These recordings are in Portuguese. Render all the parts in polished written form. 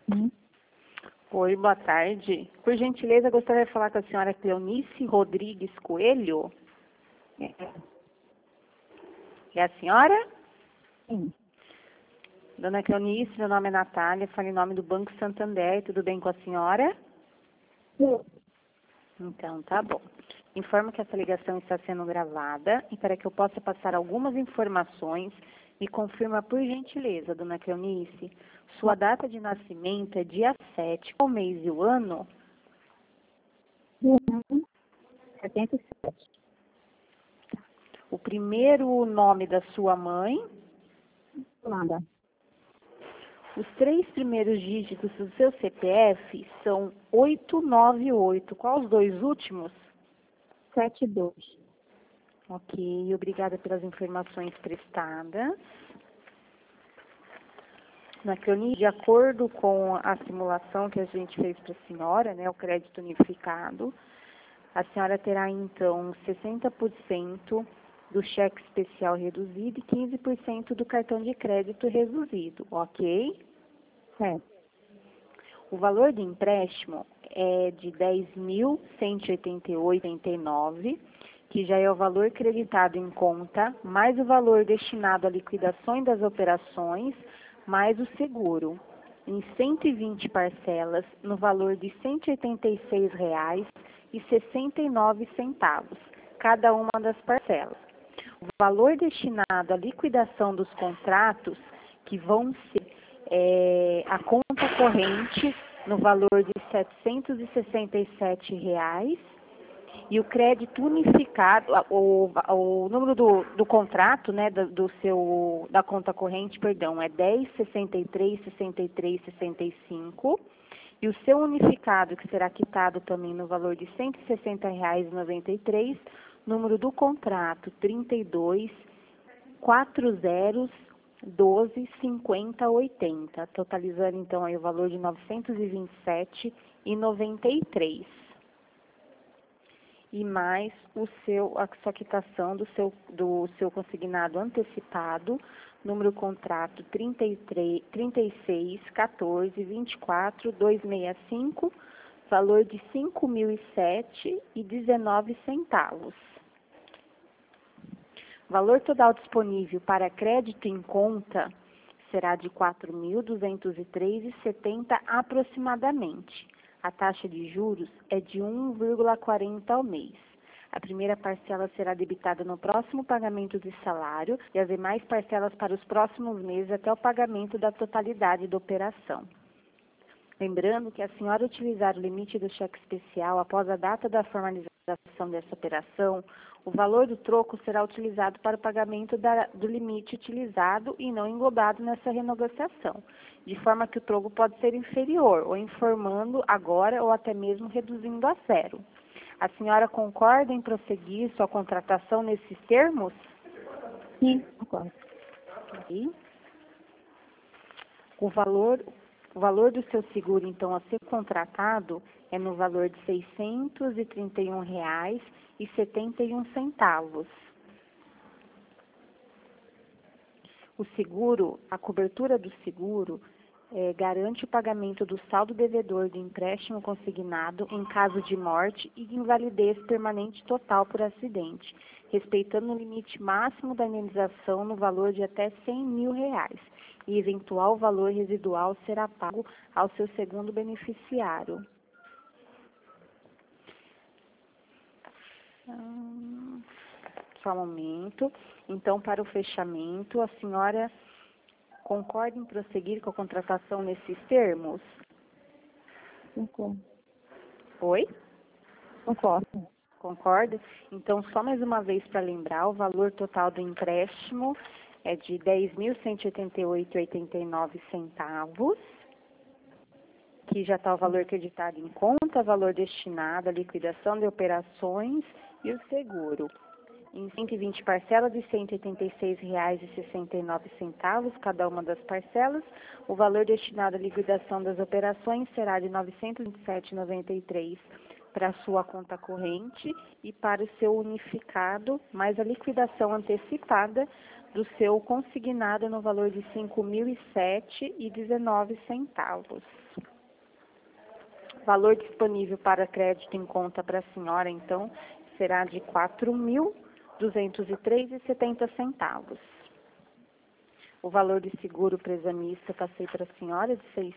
Sim. Oi, boa tarde. Por gentileza, gostaria de falar com a senhora Cleonice Rodrigues Coelho. É. É a senhora? Sim. Dona Cleonice, meu nome é Natália, falo em nome do Banco Santander. Tudo bem com a senhora? Sim. Então, tá bom. Informo que essa ligação está sendo gravada e para que eu possa passar algumas informações, me confirma por gentileza, dona Cleonice, sua data de nascimento é dia 7, qual mês e o ano? 77. O primeiro nome da sua mãe? Nada. Os 3 primeiros dígitos do seu CPF são 898. Qual os 2 últimos? 72. Ok, obrigada pelas informações prestadas. Na Cleonice, de acordo com a simulação que a gente fez para a senhora, né, o crédito unificado, a senhora terá então 60% do cheque especial reduzido e 15% do cartão de crédito reduzido, ok? É. O valor do empréstimo é de R$ 10.188,89, que já é o valor creditado em conta, mais o valor destinado à liquidação das operações, mais o seguro, em 120 parcelas, no valor de R$ 186,69, cada uma das parcelas. O valor destinado à liquidação dos contratos, que vão ser a conta corrente, no valor de R$ 767,00, e o crédito unificado, o número do contrato, né, da conta corrente, perdão, é 10.63.63.65, e o seu unificado, que será quitado também no valor de R$ 160,93, número do contrato 32.40.12.50.80, totalizando então aí o valor de R$ 927,93. E mais a sua quitação do seu consignado antecipado, número contrato 36.14.24.265, valor de R$ 5.007,19. Valor total disponível para crédito em conta será de R$ 4.203,70 aproximadamente. A taxa de juros é de 1,40 ao mês. A primeira parcela será debitada no próximo pagamento de salário e as demais parcelas para os próximos meses até o pagamento da totalidade da operação. Lembrando que a senhora utilizar o limite do cheque especial após a data da formalização dessa operação, o valor do troco será utilizado para o pagamento do limite utilizado e não englobado nessa renegociação, de forma que o troco pode ser inferior, ou informando agora ou até mesmo reduzindo a zero. A senhora concorda em prosseguir sua contratação nesses termos? Sim, concordo. Ok. O valor do seu seguro, então, a ser contratado é no valor de R$ 631,71. O seguro, a cobertura do seguro, garante o pagamento do saldo devedor do empréstimo consignado em caso de morte e invalidez permanente total por acidente, respeitando o limite máximo da indenização no valor de até R$ 100.000, e eventual valor residual será pago ao seu segundo beneficiário. Só um momento. Então, para o fechamento, a senhora concorda em prosseguir com a contratação nesses termos? Concordo. Oi? Concordo. Concorda? Então, só mais uma vez para lembrar, o valor total do empréstimo é de R$ 10.188,89, que já está o valor creditado em conta, valor destinado à liquidação de operações e o seguro. Em 120 parcelas de R$ 186,69 cada uma das parcelas, o valor destinado à liquidação das operações será de R$ 927,93 para a sua conta corrente e para o seu unificado, mais a liquidação antecipada do seu consignado no valor de R$ 5.007,19. Valor disponível para crédito em conta para a senhora, então, será de R$ 4.203,70. O valor de seguro prestamista passei para a senhora de R$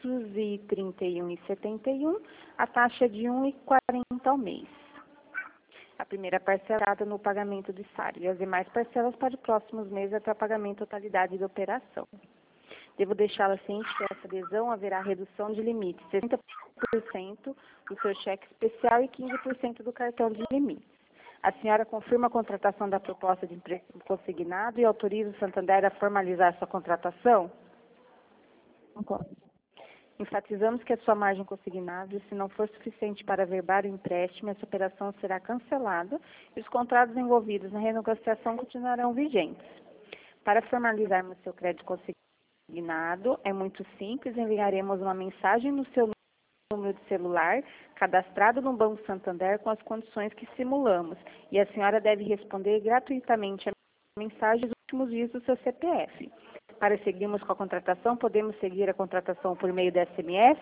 631,71, a taxa de R$ 1,40 ao mês. A primeira parcelada no pagamento de salário e as demais parcelas para os próximos meses até o pagamento totalidade da operação. Devo deixá-la ciente que essa adesão haverá redução de limite, 60% do seu cheque especial e 15% do cartão de limites. A senhora confirma a contratação da proposta de empréstimo consignado e autoriza o Santander a formalizar sua contratação? Concordo. Enfatizamos que a sua margem consignada, se não for suficiente para averbar o empréstimo, essa operação será cancelada e os contratos envolvidos na renegociação continuarão vigentes. Para formalizarmos seu crédito consignado, é muito simples, enviaremos uma mensagem no seu número de celular, cadastrado no Banco Santander com as condições que simulamos, e a senhora deve responder gratuitamente a mensagem dos últimos dias do seu CPF. Para seguirmos com a contratação, podemos seguir a contratação por meio da SMS?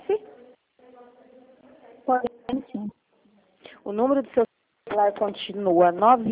Podemos sim. O número do seu celular continua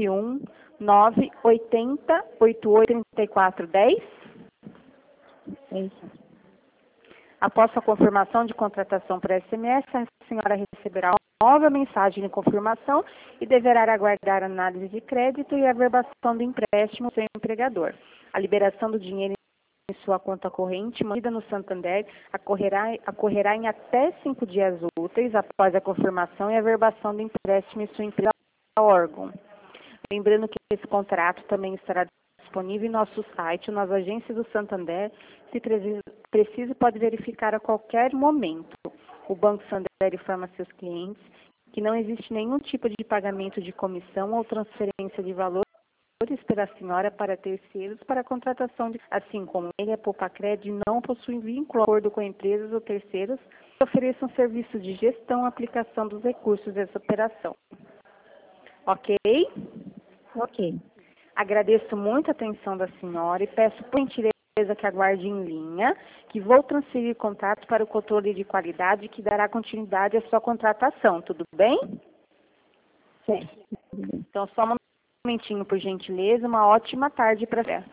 91980883410. É isso. Após sua confirmação de contratação por SMS, a senhora receberá uma nova mensagem de confirmação e deverá aguardar a análise de crédito e a averbação do empréstimo do seu empregador. A liberação do dinheiro em sua conta corrente, mantida no Santander, ocorrerá em até 5 dias úteis após a confirmação e a averbação do empréstimo em sua empresa ou órgão. Lembrando que esse contrato também estará disponível em nosso site, nas agências do Santander, se preciso pode verificar a qualquer momento. O Banco Santander informa seus clientes que não existe nenhum tipo de pagamento de comissão ou transferência de valores pela senhora para terceiros para a contratação de, assim como ele, a Poupacred não possui vínculo ou acordo com empresas ou terceiros que ofereçam serviços de gestão e aplicação dos recursos dessa operação. Ok? Ok. Agradeço muito a atenção da senhora e peço por gentileza que aguarde em linha, que vou transferir contato para o controle de qualidade que dará continuidade à sua contratação, tudo bem? Certo. Então, só um momentinho, por gentileza, uma ótima tarde para você.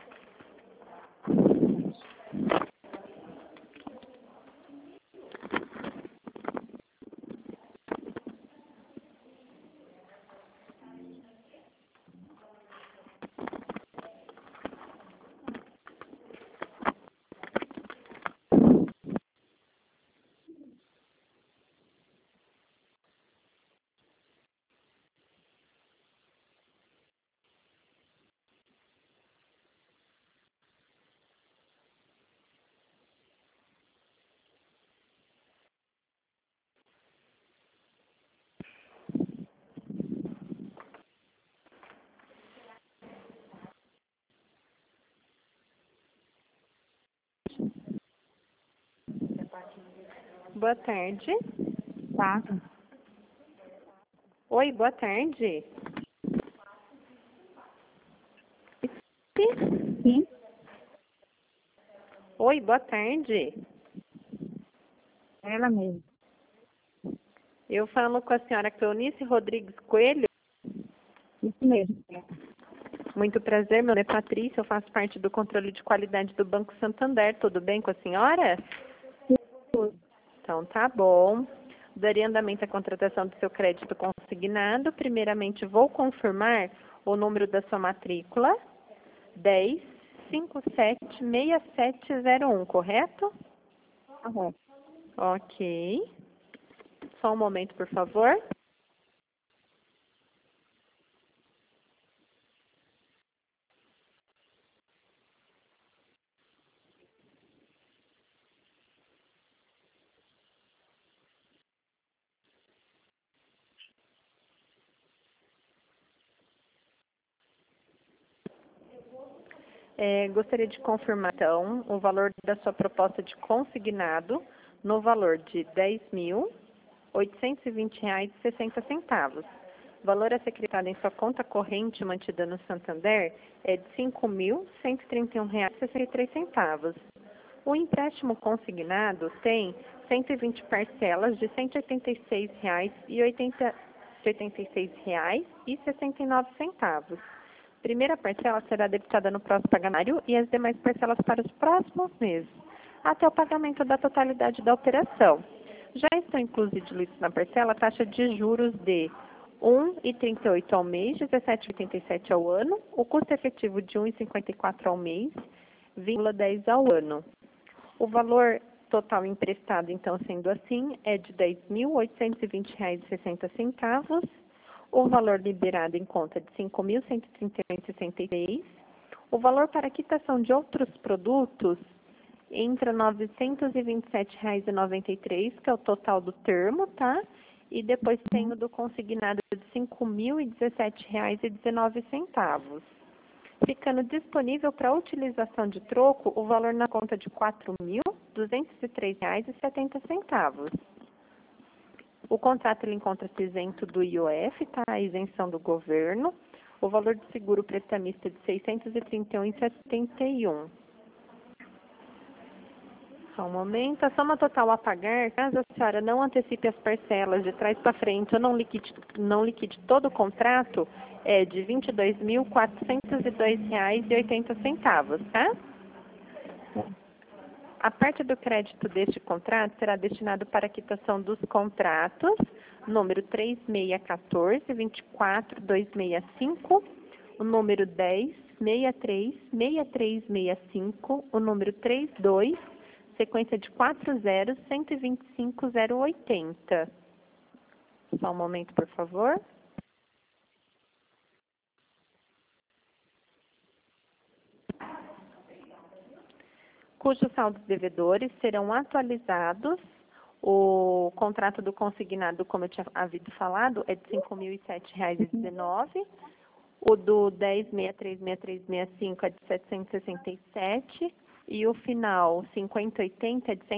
Boa tarde. Tá. Oi, boa tarde. Sim. Oi, boa tarde. Ela mesma. Eu falo com a senhora Cleonice Rodrigues Coelho. Isso mesmo. Muito prazer, meu nome é Patrícia, eu faço parte do controle de qualidade do Banco Santander. Tudo bem com a senhora? Tudo. Então, tá bom. Daria andamento à contratação do seu crédito consignado. Primeiramente, vou confirmar o número da sua matrícula, 10576701, correto? Correto. Ok. Só um momento, por favor. Gostaria de confirmar, então, o valor da sua proposta de consignado no valor de R$ 10.820,60. O valor a ser creditado em sua conta corrente mantida no Santander é de R$ 5.131,63. O empréstimo consignado tem 120 parcelas de R$ 186,69. Primeira parcela será debitada no próximo pagamento e as demais parcelas para os próximos meses, até o pagamento da totalidade da operação. Já estão inclusos e diluídos na parcela a taxa de juros de R$ 1,38 ao mês, R$ 17,87 ao ano, o custo efetivo de R$ 1,54 ao mês, R$ 20,10 ao ano. O valor total emprestado, então, sendo assim, é de R$ 10.820,60. O valor liberado em conta de R$ 5.131,66. O valor para quitação de outros produtos entra R$ 927,93, que é o total do termo, tá? E depois tem o do consignado de R$ 5.017,19. Ficando disponível para utilização de troco o valor na conta de R$ 4.203,70. O contrato ele encontra-se isento do IOF, tá? A isenção do governo. O valor de seguro prestamista é de R$ 631,71. Só um momento. A soma total a pagar, caso a senhora não antecipe as parcelas de trás para frente ou não liquide todo o contrato, é de R$ 22.402,80, tá? A parte do crédito deste contrato será destinado para a quitação dos contratos número 3614, 24265, o número 10, 63, 6365, o número 32, sequência de 40, 125, 080. Só um momento, por favor. Cujos saldos devedores serão atualizados. O contrato do consignado, como eu tinha havido falado, é de R$ 5.007,19. O do 10.636365 é de R$ 767. E o final, 5080, é de R$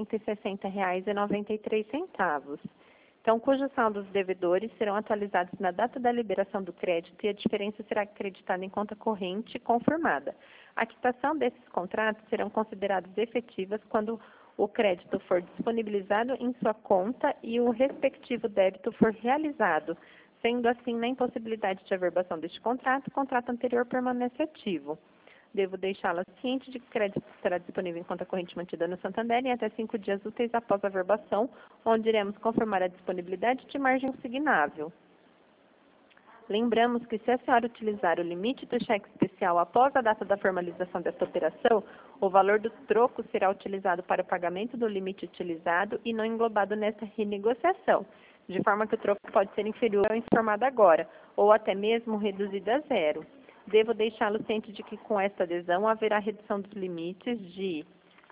160,93. Então, cujos saldos devedores serão atualizados na data da liberação do crédito e a diferença será acreditada em conta corrente confirmada. A quitação desses contratos serão consideradas efetivas quando o crédito for disponibilizado em sua conta e o respectivo débito for realizado. Sendo assim, na impossibilidade de averbação deste contrato, o contrato anterior permanece ativo. Devo deixá-la ciente de que o crédito será disponível em conta corrente mantida no Santander em até 5 dias úteis após a averbação, onde iremos confirmar a disponibilidade de margem consignável. Lembramos que se a senhora utilizar o limite do cheque especial após a data da formalização desta operação, o valor do troco será utilizado para o pagamento do limite utilizado e não englobado nessa renegociação, de forma que o troco pode ser inferior ao informado agora, ou até mesmo reduzido a zero. Devo deixá-lo ciente de que com esta adesão haverá redução dos limites de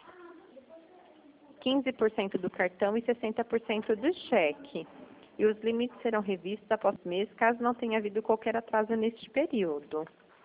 15% do cartão e 60% do cheque. E os limites serão revistos após mês, caso não tenha havido qualquer atraso neste período.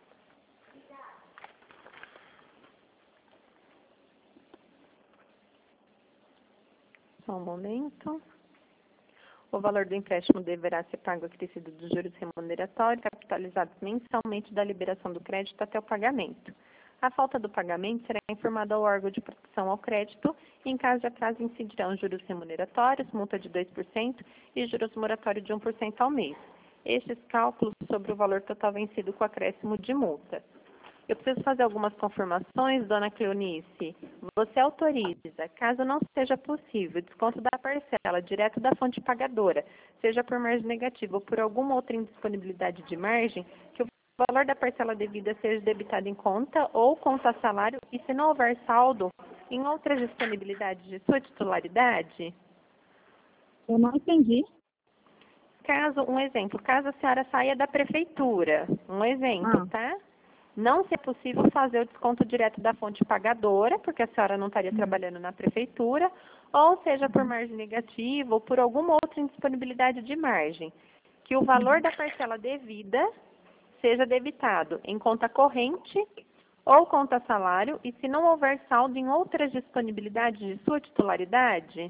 Só um momento. O valor do empréstimo deverá ser pago acrescido dos juros remuneratórios, capitalizados mensalmente da liberação do crédito até o pagamento. A falta do pagamento será informada ao órgão de proteção ao crédito e, em caso de atraso, incidirão juros remuneratórios, multa de 2% e juros moratórios de 1% ao mês. Estes cálculos sobre o valor total vencido com acréscimo de multa. Eu preciso fazer algumas confirmações, dona Cleonice. Você autoriza, caso não seja possível, desconto da parcela direto da fonte pagadora, seja por margem negativa ou por alguma outra indisponibilidade de margem, que o valor da parcela devida seja debitado em conta ou conta salário e, se não houver saldo, em outras disponibilidades de sua titularidade? Eu não entendi. Um exemplo, caso a senhora saia da prefeitura, um exemplo, tá? Não se é possível fazer o desconto direto da fonte pagadora, porque a senhora não estaria trabalhando na prefeitura, ou seja por margem negativa ou por alguma outra indisponibilidade de margem, que o valor da parcela devida seja debitado em conta corrente ou conta salário e, se não houver saldo, em outras disponibilidades de sua titularidade?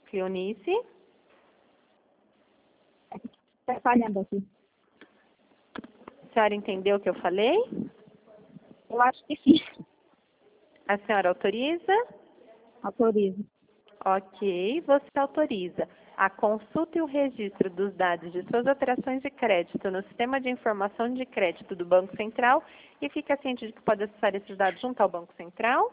Cleonice? Está falhando aqui. A senhora entendeu o que eu falei? Eu acho que sim. A senhora autoriza? Autorizo. Ok, você autoriza a consulta e o registro dos dados de suas operações de crédito no Sistema de Informação de Crédito do Banco Central e fica ciente de que pode acessar esses dados junto ao Banco Central?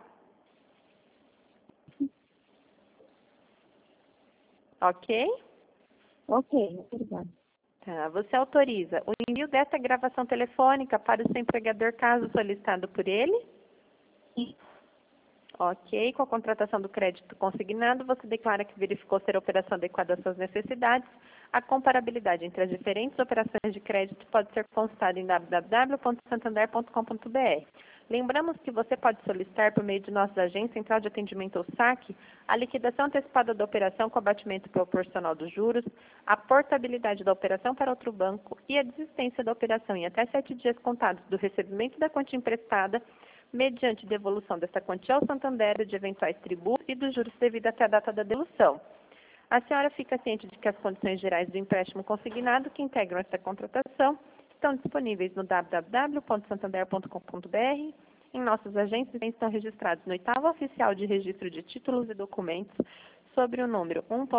Ok? Ok, obrigada. Tá, você autoriza o envio desta gravação telefônica para o seu empregador caso solicitado por ele? Sim. Ok, com a contratação do crédito consignado, você declara que verificou ser a operação adequada às suas necessidades. A comparabilidade entre as diferentes operações de crédito pode ser consultada em www.santander.com.br. Lembramos que você pode solicitar por meio de nossos agentes Central de Atendimento ou SAC a liquidação antecipada da operação com abatimento proporcional dos juros, a portabilidade da operação para outro banco e a desistência da operação em até 7 dias contados do recebimento da quantia emprestada, mediante devolução desta quantia ao Santander de eventuais tributos e dos juros devidos até a data da devolução. A senhora fica ciente de que as condições gerais do empréstimo consignado que integram esta contratação estão disponíveis no www.santander.com.br. Em nossos agentes estão registrados no 8º Oficial de Registro de Títulos e Documentos sobre o número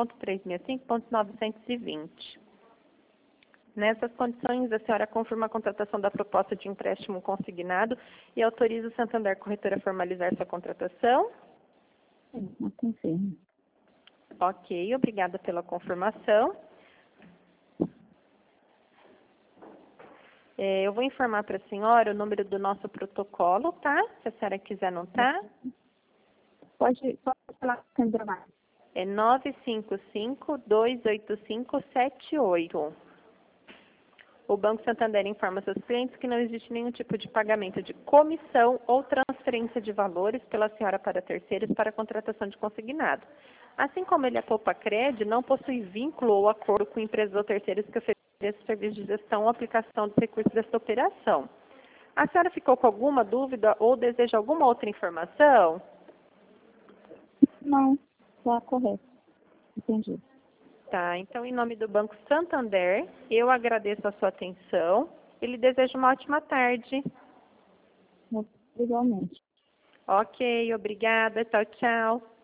1.365.920. Nessas condições, a senhora confirma a contratação da proposta de empréstimo consignado e autoriza o Santander Corretora a formalizar sua contratação? Sim, confirmo. Ok, obrigada pela confirmação. Eu vou informar para a senhora o número do nosso protocolo, tá? Se a senhora quiser anotar. Pode falar com a Andromar. É 955-285-78. O Banco Santander informa seus clientes que não existe nenhum tipo de pagamento de comissão ou transferência de valores pela senhora para terceiros para a contratação de consignado. Assim como ele é poupa-crede, não possui vínculo ou acordo com empresas ou terceiros que ofereçam serviços de gestão ou aplicação dos recursos desta operação. A senhora ficou com alguma dúvida ou deseja alguma outra informação? Não, está correto. Entendi. Tá, então em nome do Banco Santander, eu agradeço a sua atenção e lhe desejo uma ótima tarde. Igualmente. Ok, obrigada, tchau, tchau.